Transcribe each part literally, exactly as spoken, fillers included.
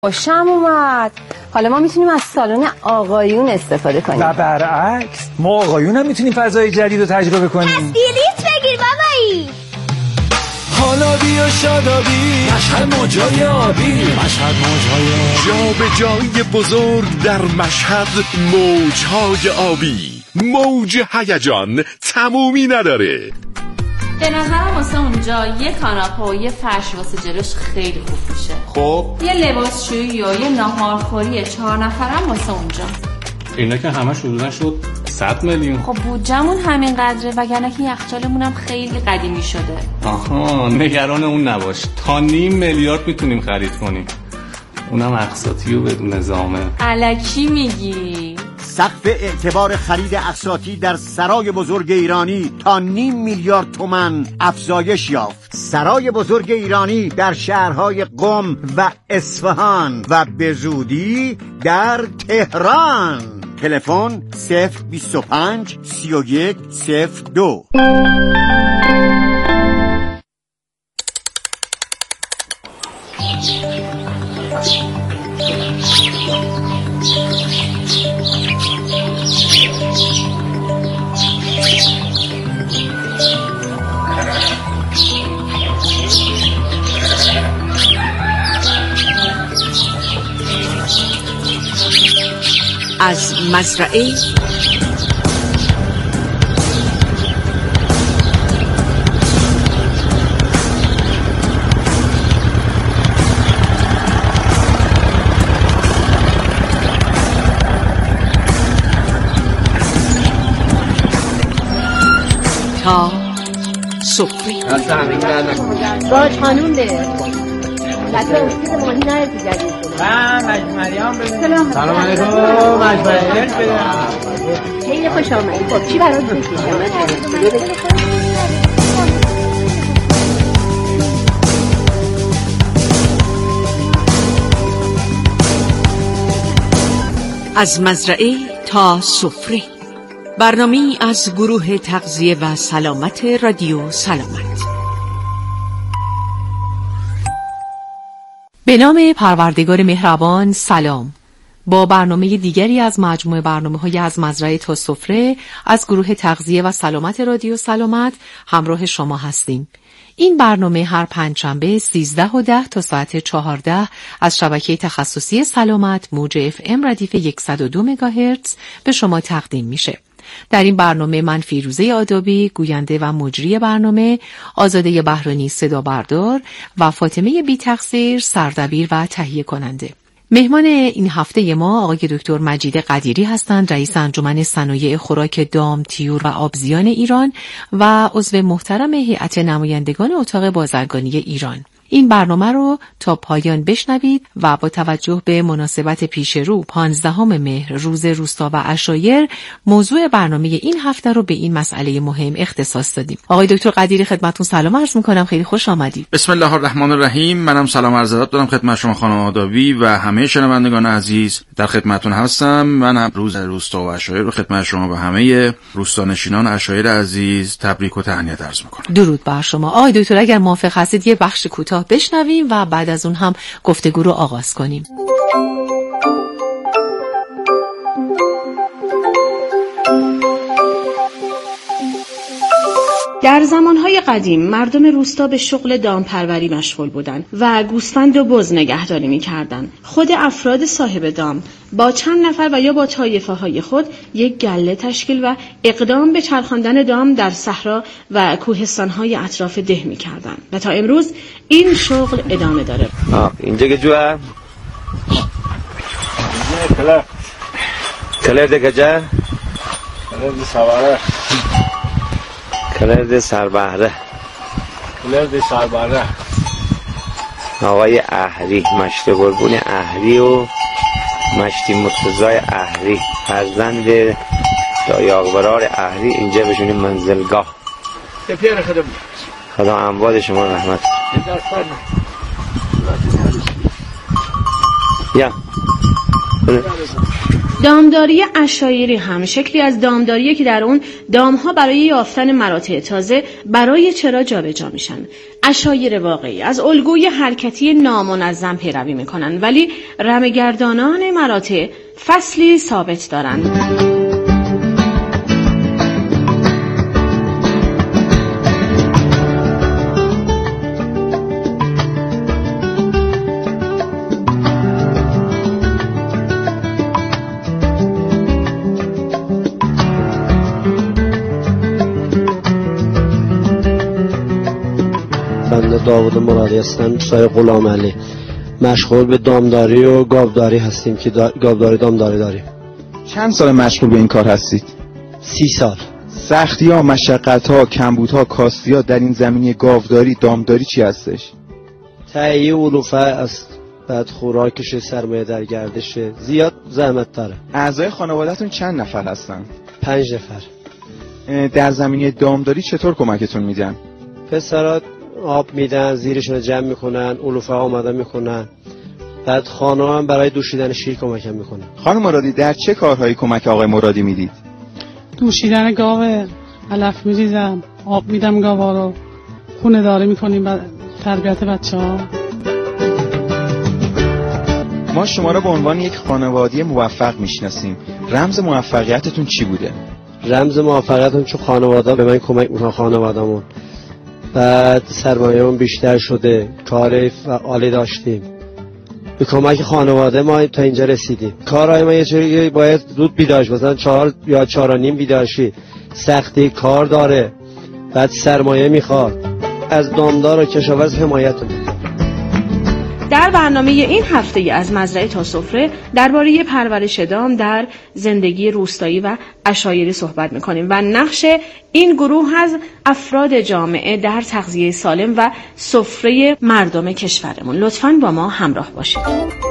خوشم اومد. حالا ما میتونیم از سالن آقایون استفاده کنیم. و برعکس ما آقایون هم میتونیم فضای جدید رو تجربه کنیم. از بلیط بگیر بابایی. حالا بیا شادابی مشهد موجای آبی، مشهد موجای جا به جای بزرگ در مشهد، موجهای آبی، موج هیجان تمومی نداره. به نظرم واسه اونجا یه کاناپه و یه فرش واسه جلوش خیلی خوب میشه. خب یه لباسشویی و یه ناهارخوری چهار نفرم واسه اونجا. اینا که همش حدوداً شد صد میلیون. خب بودجمون همین قدره، وگرنه که یخچالمون هم خیلی قدیمی شده. آها نگران اون نباش، تا نیم میلیارد میتونیم خرید کنیم، اونم اقساطی و بدون نظامه. الکی میگی؟ سقف اعتبار خرید اقساطی در سرای بزرگ ایرانی تا نیم میلیارد تومان افزایش یافت. سرای بزرگ ایرانی در شهرهای قم و اصفهان و به زودی در تهران. تلفن صفر بیست و پنج سی و یک صفر دو. از مزرعه تا سفره. باش خانوم ده لطفا اصید ماهی نهر دیگری من مجمریان ببینیم. سلام علیکم. مجمریان ببینیم. خیلی خوش آمدید. خب چی برات بکشم؟ از مزرعه تا سفره، برنامه‌ای از گروه تغذیه و سلامت رادیو سلامت. به نام پروردگار مهربان. سلام. با برنامه دیگری از مجموعه برنامه‌های از مزرعه تا سفره از گروه تغذیه و سلامت رادیو سلامت همراه شما هستیم. این برنامه هر پنجشنبه سیزده و ده تا ساعت چهارده از شبکه تخصصی سلامت موج اف ام ردیف صد و دو مگاهرتز به شما تقدیم میشه. در این برنامه من فیروزه آدابی گوینده و مجری برنامه، آزاده بهرانی صدا بردار و فاطمه بی تقصیر سردبیر و تهیه کننده. مهمان این هفته ما آقای دکتر مجید قدیری هستند، رئیس انجمن صنایع خوراک دام، طیور و آبزیان ایران و عضو محترم هیئت نمایندگان اتاق بازرگانی ایران. این برنامه رو تا پایان بشنوید و با توجه به مناسبت پیش رو پانزدهم مهر روز روستا و عشایر موضوع برنامه این هفته رو به این مسئله مهم اختصاص دادیم. آقای دکتر قدیری خدمتتون سلام عرض می‌کنم، خیلی خوش آمدید. بسم الله الرحمن الرحیم. منم سلام عرض ادب دارم خدمت شما خانم آدابی و همه شنوندگان عزیز، در خدمتتون هستم. من روز روستا و عشایر رو خدمت شما و همه روستانشینان عشایر عزیز تبریک و تهنیت عرض می‌کنم. درود بر شما. آقای دکتر اگر موافق هستید یه بخش کوتاه بشنویم و بعد از اون هم گفتگو رو آغاز کنیم. در زمانهای قدیم مردم روستا به شغل دامپروری مشغول بودند و گوسفند و بز نگهداری می‌کردند. خود افراد صاحب دام با چند نفر و یا با طایفه‌های خود یک گله تشکیل و اقدام به چرخاندن دام در صحرا و کوهستان‌های اطراف ده می‌کردند و تا امروز این شغل ادامه داره. آه اینجا که جوه کلر کلر ده کجا کلر ده سواره کلر ده سربهره کلر ده سربهره آقای اهری، مشت قربون اهری و مشتی مرتضای اهری، فرزند دایاغبرار اهری، اینجا بشونیم منزلگاه. تپیر خدم خدا امواد شما رحمت. یا دامداری عشایری هم شکلی از دامداریه که در اون دامها برای یافتن مراتع تازه برای چرا جابجا میشن. عشایر واقعی از الگوی حرکتی نامنظم پیروی میکنن، ولی رمه‌گردانان مراتع فصلی ثابت دارن. داوود مرادی هستم، سایه غلام علی. مشغول به دامداری و گاوداری هستیم که دا... گاوداری دامداری داریم. چند سال مشغول به این کار هستید؟ سی سال. سختی ها، مشقت ها، کمبود ها، کاستی ها در این زمینه گاوداری دامداری چی هستش؟ تهیه علوفه است، بعد خوراکش، سرمایه در گردش، زیاد زحمت داره. اعضای خانواده‌تون چند نفر هستن؟ پنج نفر. در زمینه دامداری چطور کمکتون میدن؟ پسرات آب میدن، زیرشون جمع میکنن، علوفه ها آماده میکنن، بعد خانه هم برای دوشیدن شیر کمکم میکنن. خانم مرادی در چه کارهایی کمک آقای مرادی میدید؟ دوشیدن گاوه، علف میریزم، آب میدم گاوا رو، خونه داری میکنیم، بعد تربیت بچه ها. ما شما را به عنوان یک خانواده موفق میشناسیم. رمز موفقیتتون چی بوده؟ رمز موفقیتم چون خانواده به من کمک میکنن، خانواده‌مون. بعد سرمایه‌مون بیشتر شده، کار فعالی داشتیم، به کمک خانواده ما تا اینجا رسیدیم. کارهای ما یه چیزی باید زود بیدار شه، مثلا چهار یا چهار و نیم بیدار شی، سختی کار داره، بعد سرمایه میخواد. از دامدار و کشاورز حمایت میکنه. در برنامه این هفته از مزرعه تا سفره درباره پرورش دام در زندگی روستایی و عشایری صحبت می‌کنیم و نقش این گروه از افراد جامعه در تغذیه سالم و سفره مردم کشورمون. لطفاً با ما همراه باشید.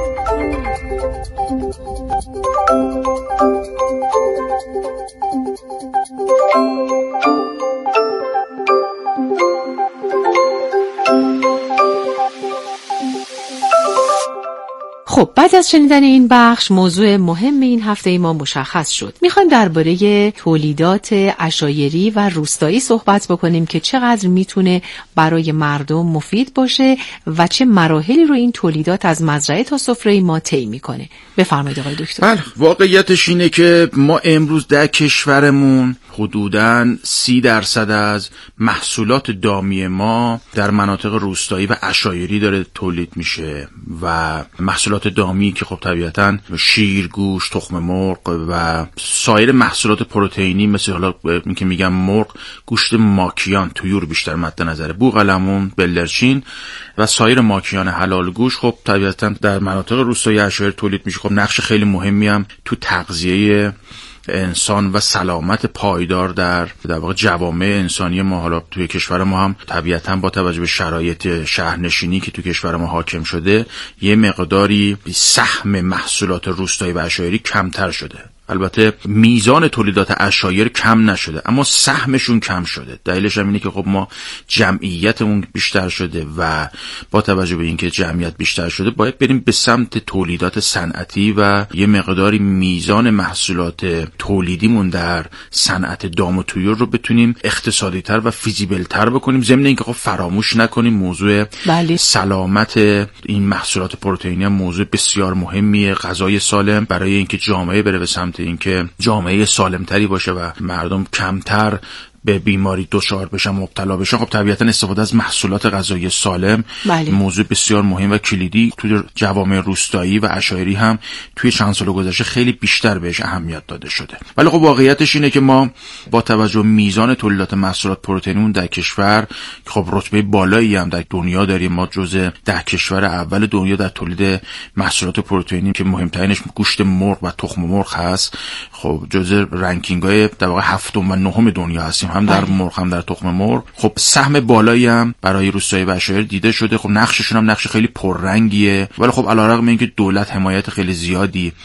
خب بعد از شنیدن این بخش موضوع مهم این هفته ما مشخص شد. میخوایم درباره تولیدات عشایری و روستایی صحبت بکنیم که چقدر میتونه برای مردم مفید باشه و چه مراحلی رو این تولیدات از مزرعه تا سفره ما طی میکنه. بفرمایید آقای دکتر. بله، واقعیتش اینه که ما امروز در کشورمون حدوداً سی درصد از محصولات دامی ما در مناطق روستایی و عشایری داره تولید میشه و محصولات دامی که خب طبیعتاً شیر، گوشت، تخم مرغ و سایر محصولات پروتئینی مثل حالا این که میگم مرغ، گوشت ماکیان، طیور بیشتر مد نظره، بوقلمون، بلدرچین و سایر ماکیان حلال گوشت خب طبیعتاً در مناطق روستایی و عشایری تولید میشه. خب نقش خیلی مهمی هم تو تغذیه انسان و سلامت پایدار در در واقع جوامع انسانی ما حالا توی کشور ما هم طبیعتاً با توجه به شرایط شهرنشینی که توی کشور ما حاکم شده یه مقداری سهم محصولات روستایی و عشایری کمتر شده. البته میزان تولیدات عشایر کم نشده اما سهمشون کم شده. دلیلش هم اینه که خب ما جمعیتمون بیشتر شده و با توجه به اینکه جمعیت بیشتر شده باید بریم به سمت تولیدات صنعتی و یه مقداری میزان محصولات تولیدیمون در صنعت دام و طیور رو بتونیم اقتصادی تر و فیزیبل تر بکنیم. ضمن اینکه خب فراموش نکنیم موضوع بله. سلامت این محصولات پروتئینی هم موضوع بسیار مهمیه. غذای سالم برای اینکه جامعه بره به سمت اینکه جامعه سالمتری باشه و مردم کمتر به بیماری دچار بشن، مبتلا بشن، خب طبیعتا استفاده از محصولات غذایی سالم بله. موضوع بسیار مهم و کلیدی توی جوامع روستایی و عشایری هم توی چند سال گذشته خیلی بیشتر بهش اهمیت داده شده. ولی خب واقعیتش اینه که ما با توجه میزان تولیدات محصولات پروتئینی در کشور خب رتبه بالایی هم در دنیا داریم. ما جزو ده کشور اول دنیا در تولید محصولات پروتئینی که مهمترینش گوشت مرغ و تخم مرغ هست، خب جزو رنکینگ‌های در واقع هفتم و نهم دنیا هستیم، هم در مرغ هم در تخم مرغ. خب سهم بالایی هم برای روستایی و عشایر دیده شده. خب نقششون هم نقش خیلی پررنگیه، ولی خب علیرغم اینکه دولت حمایت خیلی زیادی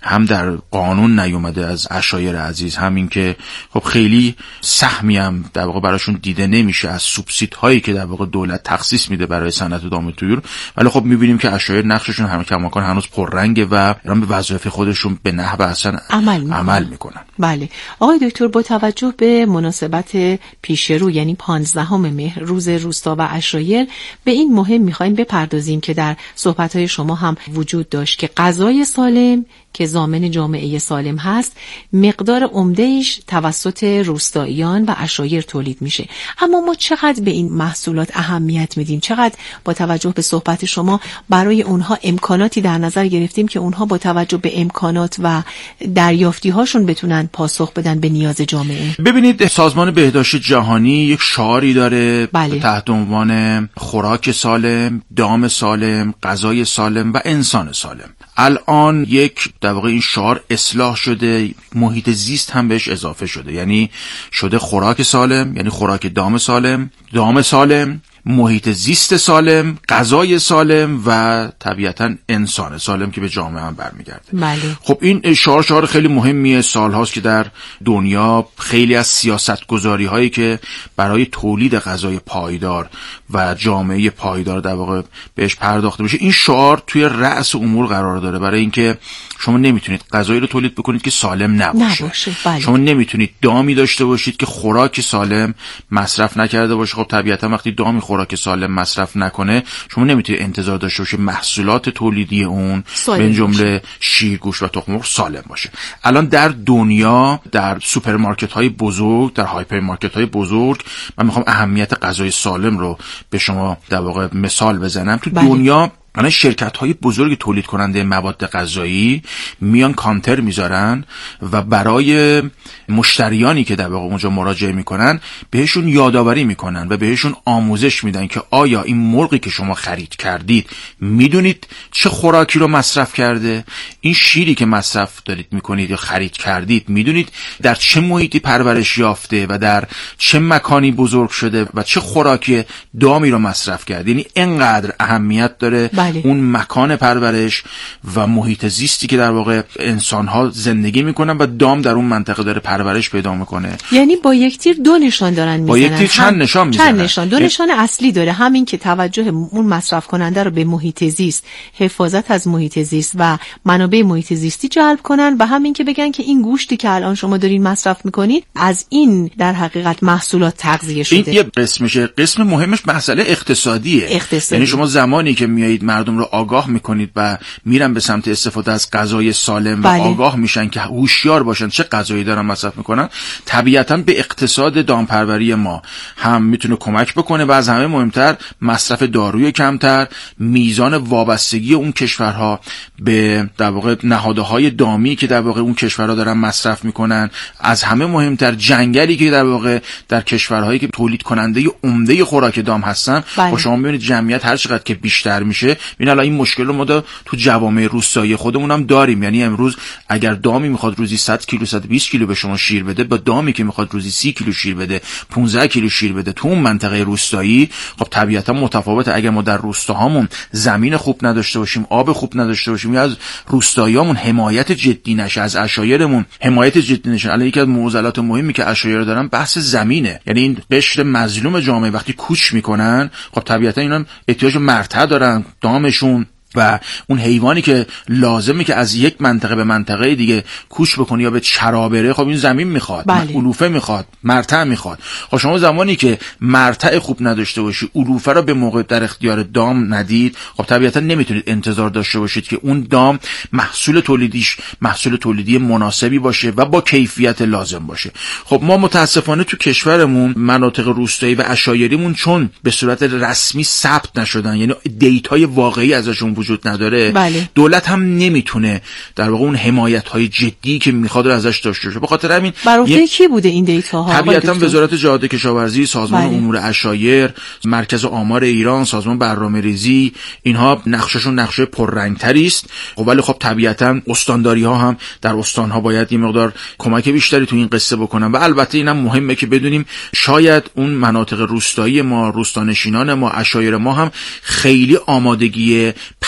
هم در قانون نیومده از عشایر عزیز، همین که خب خیلی سهمی هم در واقع براشون دیده نمیشه از سوبسیدهایی که در واقع دولت تخصیص میده برای صنعت دام طیور. ولی خب میبینیم که عشایر نقششون هم کماکان هنوز پررنگه و دارن به وظایف خودشون به نحو احسن عمل میکنن. عمل میکنن. بله آقای دکتر، با توجه به مناسبت پیش رو یعنی پانزدهم مهر روز روستا و عشایر، به این مهم میخوایم بپردازیم که در صحبت‌های شما هم وجود داشت که غذای سالم که ضامن جامعه سالم هست مقدار عمده‌ایش توسط روستاییان و عشایر تولید میشه. اما ما چقدر به این محصولات اهمیت میدیم؟ چقدر با توجه به صحبت شما برای اونها امکاناتی در نظر گرفتیم که اونها با توجه به امکانات و دریافتی هاشون بتونن پاسخ بدن به نیاز جامعه؟ ببینید سازمان بهداشت جهانی یک شعاری داره بله. تحت عنوان خوراک سالم، دام سالم، غذای سالم و انسان سالم. الان یک در واقع این شعار اصلاح شده، محیط زیست هم بهش اضافه شده، یعنی شده خوراک سالم، یعنی خوراک دام سالم، دام سالم، محیط زیست سالم، غذای سالم و طبیعتاً انسان سالم که به جامعه هم برمیگرده. بله. خب این شعار شعار خیلی مهمیه. سالهاست که در دنیا خیلی از سیاستگذاری هایی که برای تولید غذای پایدار و جامعه پایدار در واقع بهش پرداخته میشه، این شعار توی رأس امور قرار داره، برای اینکه شما نمیتونید غذایی رو تولید بکنید که سالم نباشه, نباشه. بله. شما نمیتونید دامی داشته باشید که خوراک سالم مصرف نکرده باشه. خب طبیعتا وقتی دامی خوراک سالم مصرف نکنه، شما نمیتونید انتظار داشته باشید محصولات تولیدی اون به جمله شیر، گوشت و تخم مرغ سالم باشه. الان در دنیا در سوپرمارکت های بزرگ، در هایپر مارکت های بزرگ، من میخوام اهمیت غذای سالم رو به شما در واقع مثال بزنم. تو بله. دنیا الان شرکت های بزرگ تولید کننده مواد غذایی میان کانتر میذارن و برای مشتریانی که در واقع اونجا مراجعه میکنن بهشون یادآوری میکنن و بهشون آموزش میدن که آیا این مرغی که شما خرید کردید میدونید چه خوراکی رو مصرف کرده؟ این شیری که مصرف دارید میکنید یا خرید کردید میدونید در چه محیطی پرورش یافته و در چه مکانی بزرگ شده و چه خوراکی دامی رو مصرف کرده؟ یعنی اینقدر اهمیت داره بله. اون مکان پرورش و محیط زیستی که در واقع انسان‌ها زندگی میکنن و دام در اون منطقه داره پرورش پیدا میکنه. یعنی با یک تیر دو نشان دارن میزنن. با یک تیر چند نشان میزنن. چند نشان. دو نشان اصلی داره، همین که توجه اون مصرف کننده رو به محیط زیست، حفاظت از محیط زیست و منابع محیط زیستی جلب کنن و همین که بگن که این گوشتی که الان شما دارین مصرف میکنید از این در حقیقت محصولات تغذیه شده. این یه قسمشه. قسم مهمش مسئله اقتصادیه. اقتصادی. یعنی شما زمانی که میایید مردم رو آگاه میکنید و میرن به سمت استفاده از غذای سالم و بله. آگاه میشن که هوشیار باشن چه غذایی دارن مصرف میکنن، طبیعتاً به اقتصاد دامپروری ما هم میتونه کمک بکنه و از همه مهمتر مصرف داروی کمتر، میزان وابستگی اون کشورها به در واقع نهادهای دامی که در واقع اون کشورها دارن مصرف میکنن، از همه مهمتر جنگلی که در واقع در کشورهایی که تولید کننده عمده خوراک دام هستن. بله. با شما میبینید جمعیت هر چقدر که بیشتر میشه، این الان این مشکل رو ما تو جوامع روستایی خودمون هم داریم. یعنی امروز اگر دامی میخواد روزی صد کیلو صد و بیست کیلو به شما شیر بده، با دامی که میخواد روزی سی کیلو شیر بده، پانزده کیلو شیر بده تو اون منطقه روستایی، خب طبیعتا متفاوته. اگر ما در روستاهامون زمین خوب نداشته باشیم، آب خوب نداشته باشیم، یا از روستاییامون حمایت جدی نشه، از عشایرمون حمایت جدی نشه. الان یکی از معضلات مهمی که عشایر دارن بحث زمینه. یعنی این قشر مظلوم جامعه وقتی کوچ میکنن، خب طبیعتا اینا احتیاج مرتع دارن، دامشون و اون حیوانی که لازمه که از یک منطقه به منطقه دیگه کوچ بکنه یا به چرا بره، خب این زمین میخواد، بله. علوفه میخواد، مرتع میخواد. خب شما زمانی که مرتع خوب نداشته باشی، علوفه رو به موقع در اختیار دام ندید، خب طبیعتا نمیتونید انتظار داشته باشید که اون دام محصول تولیدیش محصول تولیدی مناسبی باشه و با کیفیت لازم باشه. خب ما متاسفانه تو کشورمون مناطق روستایی و عشایریمون چون به صورت رسمی ثبت نشدن، یعنی دیتای واقعی ازشون وجود نداره، بله. دولت هم نمیتونه در واقع اون حمایت‌های جدی که میخواد رو ازش داشته باشه. به خاطر همین بر عهده کی بوده این دیتاها؟ طبیعتا وزارت جهاد کشاورزی، سازمان بله. امور عشایر، مرکز آمار ایران، سازمان برنامه‌ریزی، اینها نقششون نقشه پررنگتری است. ولی خب طبیعتا استانداری‌ها هم در استان‌ها باید یه مقدار کمک بیشتری تو این قصه بکنن و البته اینم مهمه که بدونیم شاید اون مناطق روستایی ما، روستانشینان ما، عشایر ما هم خیلی آمادگی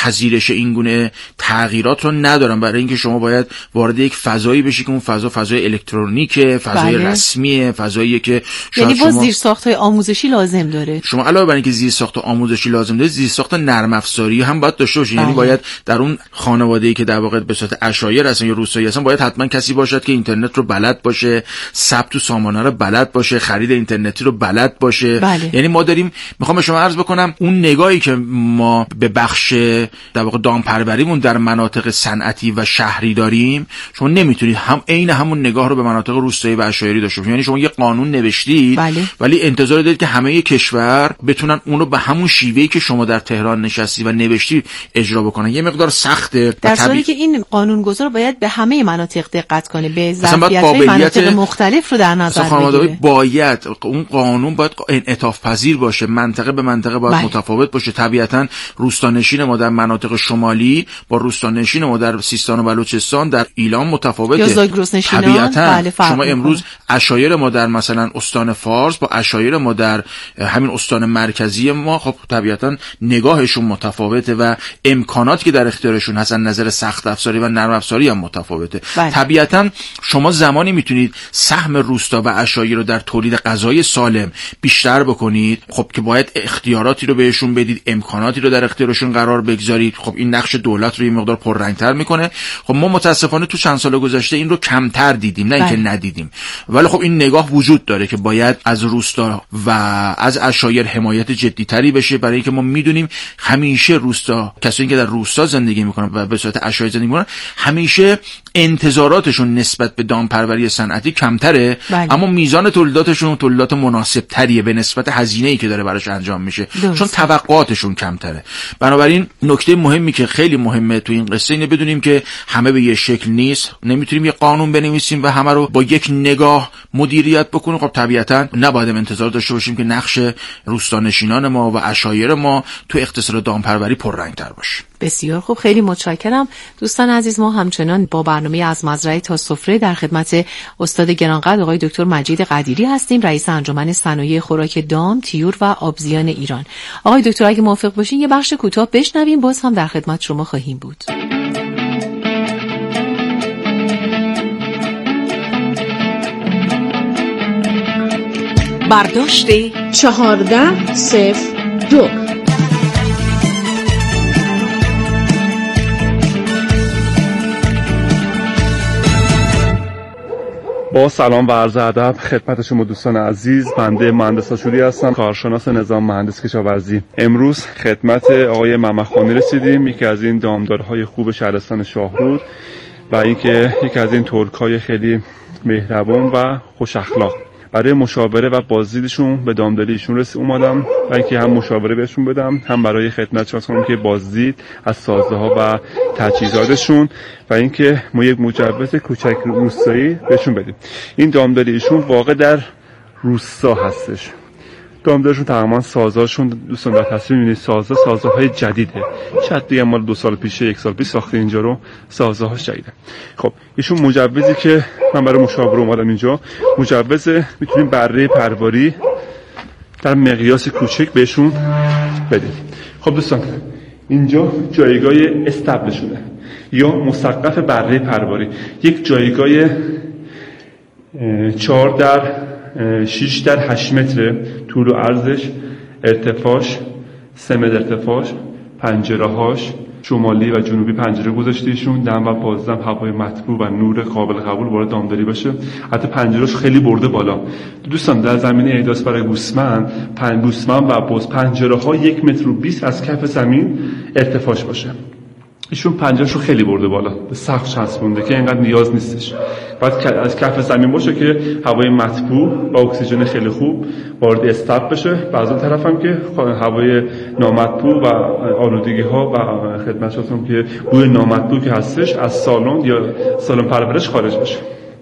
پذیرش این گونه تغییرات رو ندارن، برای اینکه شما باید وارد یک فضایی بشی که اون فضا فضای الکترونیکه، فضای بله. رسمیه، فضاییه که یعنی با شما... زیرساخت‌های آموزشی لازم داره. شما علاوه بر اینکه زیرساخت آموزشی لازم داره، زیرساخت نرم افزاری هم باید داشته باشید. یعنی باید در اون خانواده‌ای که در واقع به صورت عشایر هستن یا روستایی هستن، باید حتما کسی باشد که اینترنت رو بلد باشه، ثبت و سامانه رو بلد باشه، خرید اینترنتی رو بلد باشه. بله. یعنی ما داریم، میخوام به شما عرض بکنم، اون نگاهی که ما به بخش در واقع دامپروریمون در مناطق صنعتی و شهری داریم، شما نمیتونید هم عین همون نگاه رو به مناطق روستایی و عشایری داشته باشید. یعنی شما یه قانون نوشتید بله. ولی انتظار دارید که همه کشور بتونن اون رو به همون شیوهی که شما در تهران نشستی و نوشتی اجرا بکنن. یه مقدار سخته، در صورتی که این قانونگذار باید به همه مناطق دقت کنه، به ظرفیت‌های مناطق مختلف رو در نظر بگیره. باید اون قانون باید انعطاف پذیر باشه، منطقه به منطقه باید بله. متفاوت باشه. طبیعتاً روستانشین ما در مناطق شمالی با روستانشین ما در سیستان و بلوچستان در ایلام متفاوته. یا زاگرسنشینان طبیعتاً بله شما امروز عشایر ما در مثلا استان فارس با عشایر ما در همین استان مرکزی ما، خب طبیعتاً نگاهشون متفاوته و امکاناتی که در اختیارشون هستن نظر سخت افزاری و نرم افزاری هم متفاوته. بله. طبیعتاً شما زمانی میتونید سهم روستا و عشایر رو در تولید غذای سالم بیشتر بکنید، خب که باید اختیاراتی رو بهشون بدید، امکاناتی رو در اختیارشون قرار بگذارید. خب این نقش دولت رو یه مقدار پررنگ‌تر میکنه. خب ما متاسفانه تو چند سال گذشته این رو کمتر دیدیم، نه اینکه ندیدیم، ولی خب این نگاه وجود داره که باید از روستا و از عشایر حمایت جدی‌تری بشه، برای اینکه ما میدونیم همیشه روستا، کسایی که در روستا زندگی میکنن و به صورت عشایر زندگی میکنن، همیشه انتظاراتشون نسبت به دامپروری صنعتی کمتره، بله. اما میزان تولیداتشون تولیدات مناسب تریه به نسبت هزینه‌ای که داره براش انجام میشه، درست. چون توقعاتشون کمتره. بنابراین نکته مهمی که خیلی مهمه تو این قصه اینه بدونیم که همه به یه شکل نیست. نمیتونیم یه قانون بنویسیم و همه رو با یک نگاه مدیریت بکنیم. خب طبیعتاً نباید انتظار داشته باشیم که نقش روستانشینان ما و عشایر ما تو اقتصاد دامپروری پررنگ‌تر باشه. بسیار خوب، خیلی متشکرم. دوستان عزیز، ما همچنان با برنامه از مزرعه تا سفره در خدمت استاد گرانقدر آقای دکتر مجید قدیری هستیم، رئیس انجمن صنایع خوراک دام، طیور و آبزیان ایران. آقای دکتر اگه موافق باشین یه بخش کوتاه بشنویم، باز هم در خدمت شما خواهیم بود. برداشت چهارده صفر دو. با سلام و عرض ادب خدمت شما دوستان عزیز، بنده مهندس آشوری هستم، کارشناس نظام مهندس کشاورزی. امروز خدمت آقای ممخانی رسیدیم، یکی از این دامدارهای خوب شهرستان شاهرود و اینکه یکی از این ترک‌های خیلی مهربان و خوش اخلاق. برای مشاوره و بازدیدشون به دامداریشون رسید اومدم و اینکه هم مشاوره بهشون بدم، هم برای خدمت شما کنم که بازدید از سازه‌ها و تجهیزاتشون و اینکه ما یک مجوز کوچک روستایی بهشون بدیم. این دامداریشون واقع در روستا هستش. دامداریشون تقریبا سازهاشون دوستان در تصویر می‌بینید سازه سازه‌های جدیده. شاید دیگه مال دو سال پیشه یک سال پیش ساخته اینجا رو، سازه‌هاش جدیده. خب ایشون مجوزی که من برای مشاوره اومدم اینجا، مجوز میتونیم بره پرواری در مقیاس کوچک بهشون بدیم. خب دوستان اینجا جایگاه استبلشونه یا مسقف بره پرواری، یک جایگاه چهار در شش در هشت متر طول و عرضش، ارتفاعش سه متر ارتفاعش، پنجره هاش شمالی و جنوبی پنجره گذاشتیشون، دم و بازدم هوای مطبوع و نور قابل قبول وارد دامداری باشه. حتی پنجرهش خیلی برده بالا. دوستان در زمینه احداث برای گوسفند، پنج گوسفند و باز پنجره ها یک متر و بیست از کف زمین ارتفاعش باشه. ایشون پنجرهشو خیلی برده بالا، به سقف چسبونده که اینقدر نیاز نیستش. باید از کف زمین باشه که هوای مطبوع و اکسیژن خیلی خوب وارد استاپ بشه. و از اون طرف هم که هوای نامطبوع و آلودگی ها و خدمتتون که بوی نامطبوع که هستش از سالن یا سالن پرورش خارج بشه.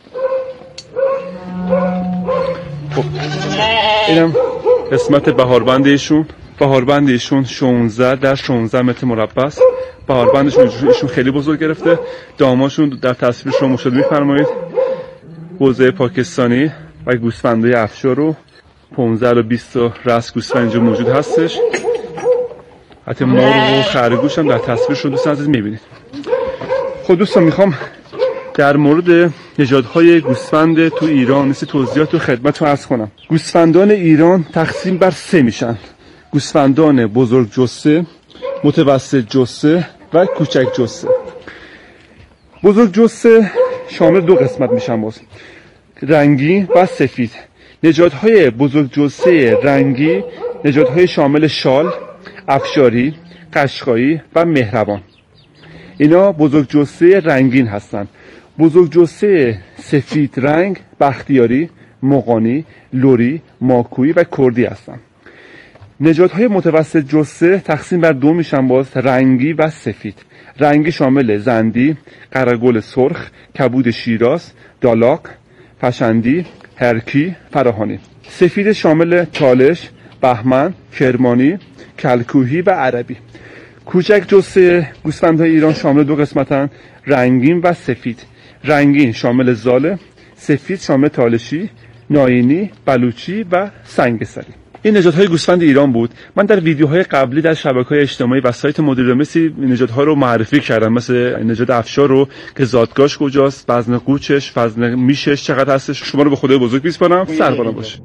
خب اینم قسمت بهاربند ایشون. بهاربند ایشون شانزده در شانزده متر مربع است. بهاربندشون ایشون خیلی بزرگ گرفته. داماشون در تصویر شما مشاهده می‌فرمایید. بوزه پاکستانی و گوسفندای افشار رو پانزده و بیست رأس گوسفند اینجا موجود هستش. حتی مرغ و خرگوش هم در تصویرشون دوستان عزیز میبینید. خب دوستان میخوام در مورد نژادهای گوسفند تو ایران مثل توضیحات تو خدمتتون عرض کنم. گوسفندان ایران تقسیم بر سه میشن: گوسفندان بزرگ جثه، متوسط جثه و کوچک جثه. بزرگ جثه شامل دو قسمت میشن باز، رنگی و سفید. نژادهای بزرگ جثه رنگی نژادهای شامل شال، افشاری، قشقایی و مهربان. اینا بزرگ جثه رنگین هستن. بزرگ جثه سفید رنگ بختیاری، مغانی، لری، ماکویی و کردی هستن. نژادهای متوسط جثه تقسیم بر دو میشن باز، رنگی و سفید. رنگی شامل زندی، قره‌گل سرخ، کبود شیراز، دالاق، فشندی، هرکی، فراهانی. سفید شامل چالش، بهمن، کرمانی، کلکوهی و عربی. کوچک جثه گوسفندهای ایران شامل دو قسمتن، رنگین و سفید. رنگین شامل زاله، سفید شامل تالشی، ناینی، بلوچی و سنگسری. این نژادهای گوسفند ایران بود. من در ویدیوهای قبلی در شبکه‌های اجتماعی و سایت مدیر مسی نژادها رو معرفی کردم، مثل نژاد افشار رو که زادگاهش کجاست، وزن قوچش، وزن میشش چقدر هستش. شما رو به خدای بزرگ میسپارم. سربالا باشه.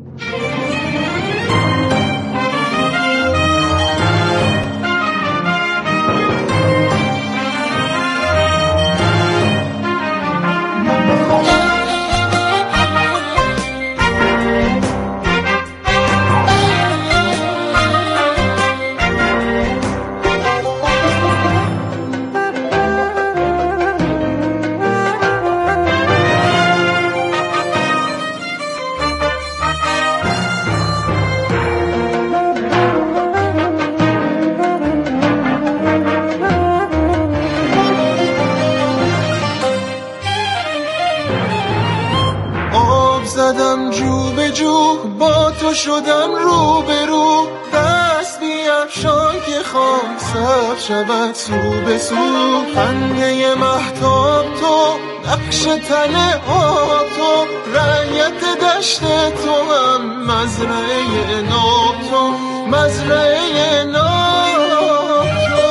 شدم رو به رو، دست بیفشان که خواهم سر شود سو به سو. خنده مهتاب تو، نقش تله آب تو، رعیت دشت تو، هم مزرعه ناب تو، مزرعه ناب تو.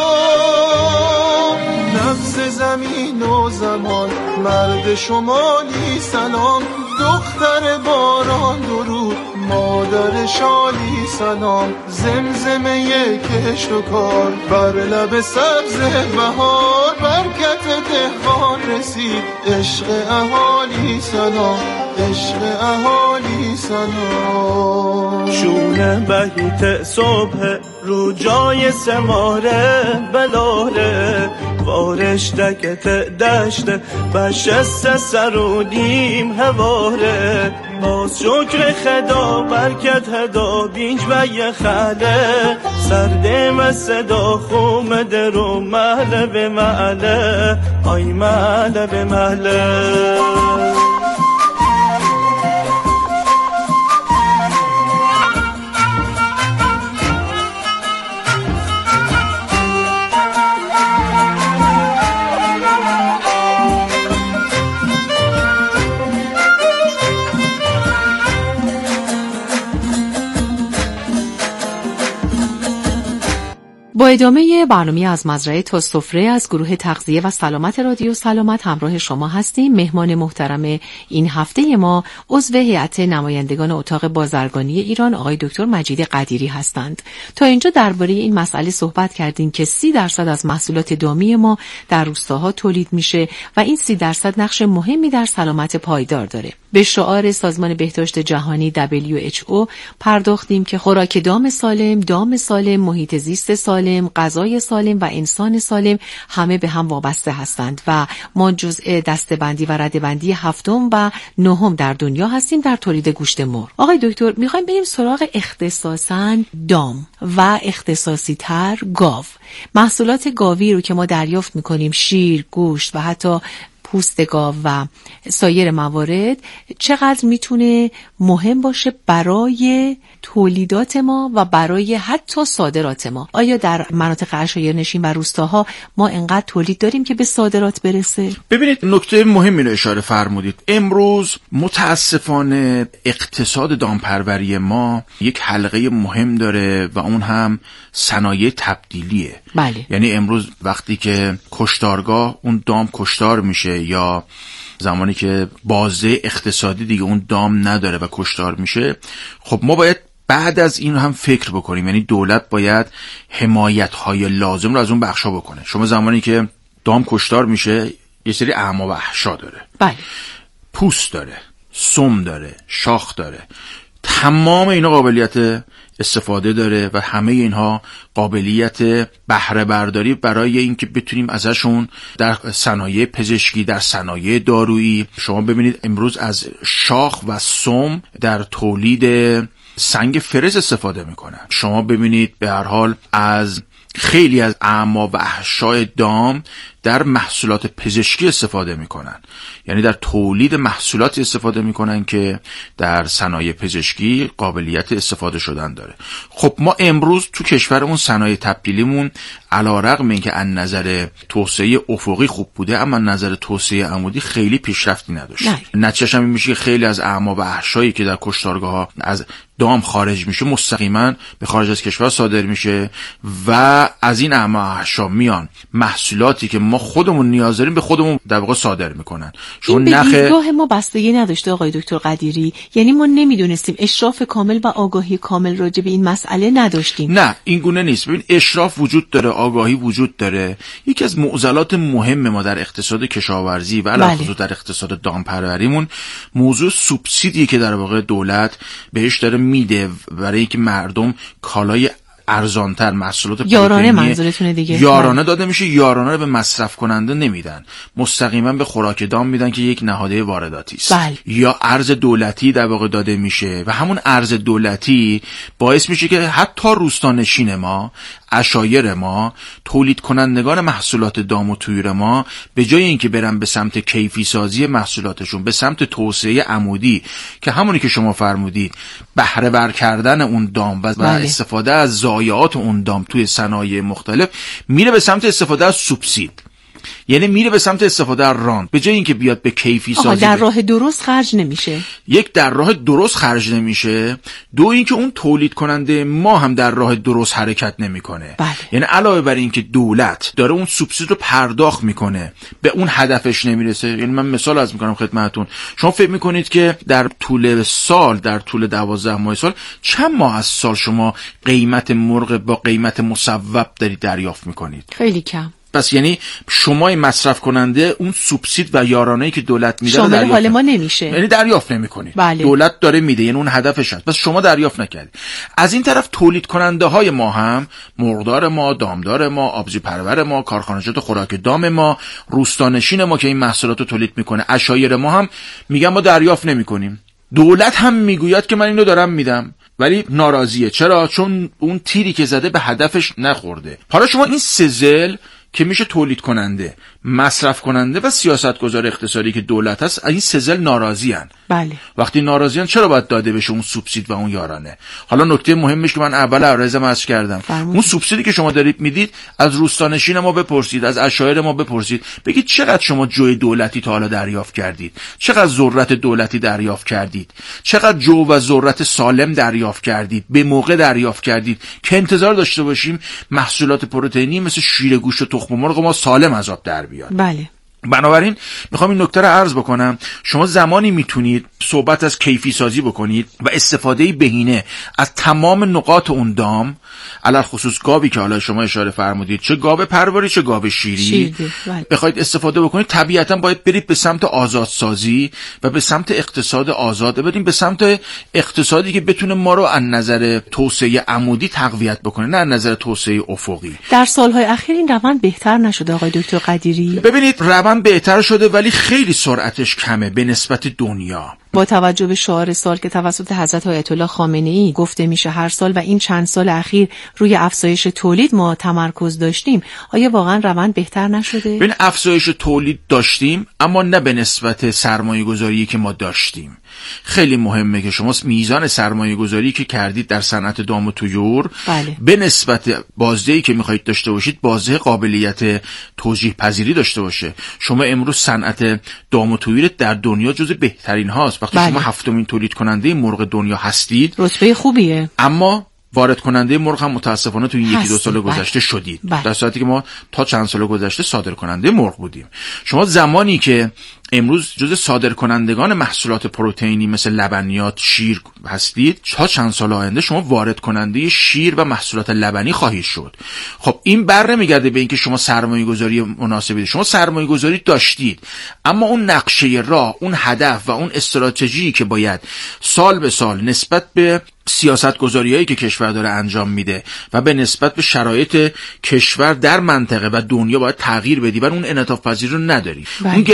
نبض زمین و زمان، مرد شمالی سلام، دختر باران درود، مادر شالی سلام. زمزمه کشت و کار، بر لب سبز بهار، برکت دهقان رسید. عشق اهالی سلام، عشق اهالی سلام. شونه بهیت صبح رو جای سماره بلاره، وارش دکت دشت بشست سرودیم هواره. باز شکر خدا برکت هدا بینج و یه خاله، سردم صدا خوم درو محله به محله، آی محله به محله. با ادامه برنامه از مزرعه تا سفره از گروه تغذیه و سلامت رادیو سلامت همراه شما هستیم. مهمان محترم این هفته ما عضو هیئت نمایندگان اتاق بازرگانی ایران آقای دکتر مجید قدیری هستند. تا اینجا درباره این مسئله صحبت کردیم که سی درصد از محصولات دامی ما در روستاها تولید میشه و این سی درصد نقش مهمی در سلامت پایدار داره. به شعار سازمان بهداشت جهانی دبلیو اچ او پرداختیم که خوراک دام سالم، دام سالم، محیط زیست سالم، غذای سالم و انسان سالم همه به هم وابسته هستند و ما جزء دسته‌بندی و رده‌بندی هفتم و نهم در دنیا هستیم در تولید گوشت مرغ. آقای دکتر میخوایم بریم سراغ اختصاصاً دام و اختصاصی تر گاو. محصولات گاوی رو که ما دریافت میکنیم، شیر، گوشت و حتی پوست گاو و سایر موارد چقدر میتونه مهم باشه برای تولیدات ما و برای حتی صادرات ما. آیا در مناطق عشایرنشین و روستاها ما انقدر تولید داریم که به صادرات برسه؟ ببینید نکته مهمی رو اشاره فرمودید. امروز متاسفانه اقتصاد دامپروری ما یک حلقه مهم داره و اون هم صنایع تبدیلیه. بله. یعنی امروز وقتی که کشتارگاه اون دام کشتار میشه یا زمانی که بازه اقتصادی دیگه اون دام نداره و کشتار میشه، خب ما باید بعد از این هم فکر بکنیم. یعنی دولت باید حمایت‌های لازم رو از اون بخشا بکنه. شما زمانی که دام کشتار میشه یه سری اعما و احشا داره. بله. پوست داره، سم داره، شاخ داره. تمام اینا قابلیت استفاده داره و همه اینها قابلیت بهره برداری برای اینکه بتونیم ازشون در صنایع پزشکی، در صنایع دارویی. شما ببینید امروز از شاخ و سم در تولید سنگ فرز استفاده میکنن. شما ببینید به هر حال از خیلی از اعما و احشای دام در محصولات پزشکی استفاده میکنن. یعنی در تولید محصولاتی استفاده میکنن که در صنایع پزشکی قابلیت استفاده شدن داره. خب ما امروز تو کشورمون صنایع تبدیلیمون علیرغم اینکه از نظر توسعه افقی خوب بوده، اما نظر توسعه عمودی خیلی پیشرفتی نداشت. نتیجه‌اش هم این میشه که خیلی از اعما و احشایی که در کشتارگاه‌ها از دام خارج میشه مستقیما به خارج از کشور صادر میشه و از این اعما و احشا میان محصولاتی که ما خودمون نیاز داریم به خودمون در واقع صادر میکنن. این به دیدگاه ما بستگی نداشته آقای دکتر قدیری؟ یعنی ما نمیدونستیم، اشراف کامل و آگاهی کامل راجع به این مسئله نداشتیم؟ نه، این گونه نیست. ببین اشراف وجود داره، آگاهی وجود داره. یکی از معضلات مهم ما در اقتصاد کشاورزی و علاوه بر در اقتصاد دامپروریمون موضوع سوبسیدی که در واقع دولت بهش داره میده برای اینکه مردم کالای ارزانتر محصولات یارانه منظورتونه دیگه یارانه داده میشه. یارانه رو به مصرف کننده نمیدن، مستقیما به خوراک دام میدن که یک نهاده وارداتی است. بله. یا ارز دولتی در واقع داده میشه و همون ارز دولتی باعث میشه که حتی روستانشین ما، عشایر ما، تولید کنندگان محصولات دام و طیور ما به جای اینکه برن به سمت کیفی سازی محصولاتشون، به سمت توسعه عمودی که همونی که شما فرمودید بهره ور کردن اون دام و بله. استفاده از ضایعات اون دام توی صنایع مختلف، میره به سمت استفاده از سوبسید. یعنی میره به سمت استفاده از راند به جای اینکه بیاد به کیفی سازی. در راه درست خرج نمیشه. یک در راه درست خرج نمیشه، دو اینکه اون تولید کننده ما هم در راه درست حرکت نمیکنه. بله. یعنی علاوه بر اینکه دولت داره اون سوبسید رو پرداخت میکنه به اون هدفش نمیرسه. یعنی من مثال عرض میکنم خدمتتون، شما فکر میکنید که در طول سال، در طول دوازده ماه سال، چند ماه از سال شما قیمت مرغ با قیمت مصوب دارید دریافت میکنید؟ خیلی کم. پس یعنی شما مصرف کننده اون سوبسید و یارانه‌ای که دولت میده شامل حال ما نمیشه، یعنی دریافت نمی‌کنید. بله. دولت داره میده، یعنی اون هدفش هست، پس شما دریافت نکردید. از این طرف تولید کننده های ما هم، مرغدار ما، دامدار ما، آبزی پرور ما، کارخانجات خوراک دام ما، روستانشین ما که این محصولات رو تولید میکنه، عشایر ما هم میگن ما دریافت نمی‌کنیم. دولت هم میگوید که من اینو دارم میدم ولی ناراضیه. چرا؟ چون اون تیری که زده به هدفش نخورده. حالا شما این سزل که میشه تولید کننده، مصرف کننده و سیاستگزار اقتصادی که دولت هست، این سزل ناراضیان. بله. وقتی ناراضیان چرا باید داده بشه اون سوبسید و اون یارانه؟ حالا نکته مهمش که من اول عرضم عرض کردم، فرمون. اون سوبسیدی که شما دارید میدید، از روستانشین ما بپرسید، از عشایر ما بپرسید، بگید چقدر شما جوی دولتی تا حالا دریافت کردید؟ چقدر ذرت دولتی دریافت کردید؟ چقدر جو و ذرت سالم دریافت کردید؟ به موقع دریافت کردید که انتظار داشته باشیم محصولات پروتئینی مثل شیر گوشت و تخم مرغ ما سالم از آب در بیاد. بله. بنابراین میخوام این نکته رو عرض بکنم، شما زمانی میتونید صحبت از کیفی سازی بکنید و استفاده بهینه از تمام نقاط اون دام، علل خصوص گاوی که حالا شما اشاره فرمودید، چه گاو پروری چه گاو شیری، شیری. بخواید استفاده بکنید، طبیعتا باید برید به سمت آزادسازی و به سمت اقتصاد آزاد، بریم به سمت اقتصادی که بتونه ما رو از نظر توسعه عمودی تقویت بکنه، نه از نظر توسعه افقی. در سالهای اخیر این روند بهتر نشده آقای دکتر قدیری؟ ببینید روند بهتر شده ولی خیلی سرعتش کمه به نسبت دنیا. با توجه به شعار سال که توسط حضرت آیت الله خامنه ای گفته میشه هر سال و این چند سال اخیر روی افزایش تولید ما تمرکز داشتیم، آیا واقعا روند بهتر نشده؟ ببین افزایش تولید داشتیم اما نه به نسبت سرمایه گذاری که ما داشتیم. خیلی مهمه که شما میزان سرمایه گذاری که کردید در صنعت دام و طیور بله. به نسبت بازدهی که میخواید داشته باشید بازده قابلیت توجیه پذیری داشته باشه. شما امروز صنعت دام و طیور در دنیا جز بهترین هاست. وقتی بله. شما هفتمین تولید کننده مرغ دنیا هستید، رتبه خوبیه، اما وارد کننده مرغ هم متاسفانه تو این یکی دو سال گذشته بله. شدید بله. در صورتی که ما تا چند سال گذشته صادر کننده مرغ بودیم. شما زمانی که امروز جزء صادر کنندگان محصولات پروتئینی مثل لبنیات، شیر هستید، تا چند سال آینده شما وارد کننده شیر و محصولات لبنی خواهید شد. خب این بر نمیگرده به اینکه شما سرمایه گذاری مناسبی، شما سرمایه گذاری داشتید اما اون نقشه راه، اون هدف و اون استراتژی که باید سال به سال نسبت به سیاست گذاریایی که کشور داره انجام میده و به نسبت به شرایط کشور در منطقه و دنیا باید تغییر بدی و اون انعطاف پذیری رو نداری. بله. اون